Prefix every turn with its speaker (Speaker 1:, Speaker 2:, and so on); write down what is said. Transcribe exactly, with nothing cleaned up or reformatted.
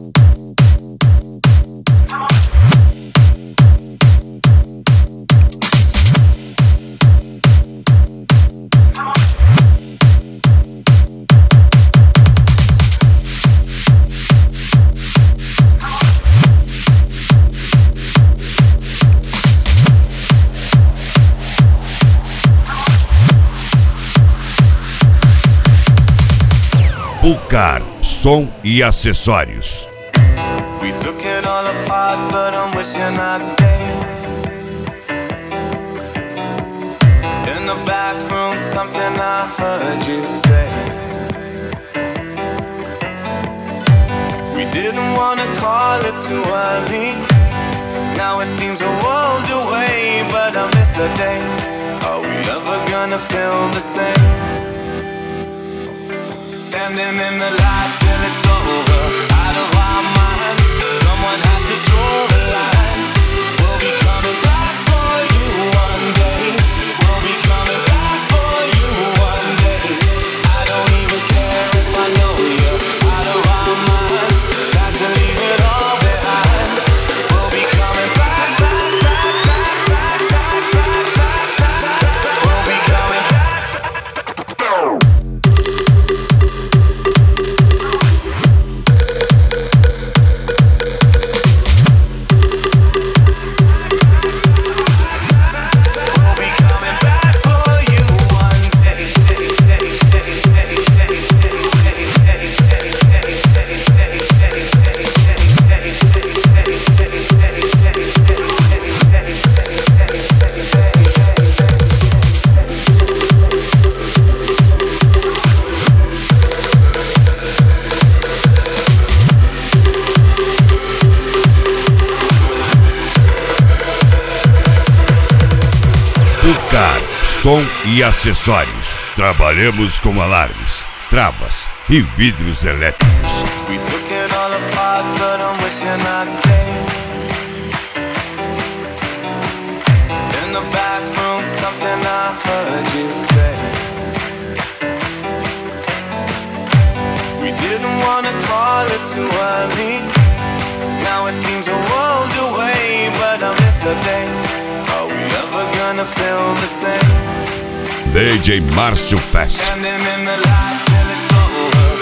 Speaker 1: Pulcar, som e acessórios.
Speaker 2: We took it all apart, but I'm wishing I'd stay. In the back room, something I heard you say. We didn't wanna call it too early. Now it seems a world away, but I miss the day. Are we ever gonna feel the same? Standing in the light till it's over, out of our minds. Someone had to draw the line. We'll be coming back for you one day. We'll be coming back for you one day. I don't even care if I know you're out of our minds. Sad to leave it all behind. We'll be coming back, back, back, back, back, back, back, back, back, back. We'll be coming back.
Speaker 1: Pulcar, som e acessórios. Trabalhamos com alarmes, travas e vidros elétricos.
Speaker 2: We took it all apart, but I'm wishing I'd stay. In the back room, something I heard you say. We didn't wanna call it too early. Now it seems a world away, but I miss the day. Are we ever gonna feel the same?
Speaker 1: D J Márcio Fest.
Speaker 2: Standing in the light till it's over.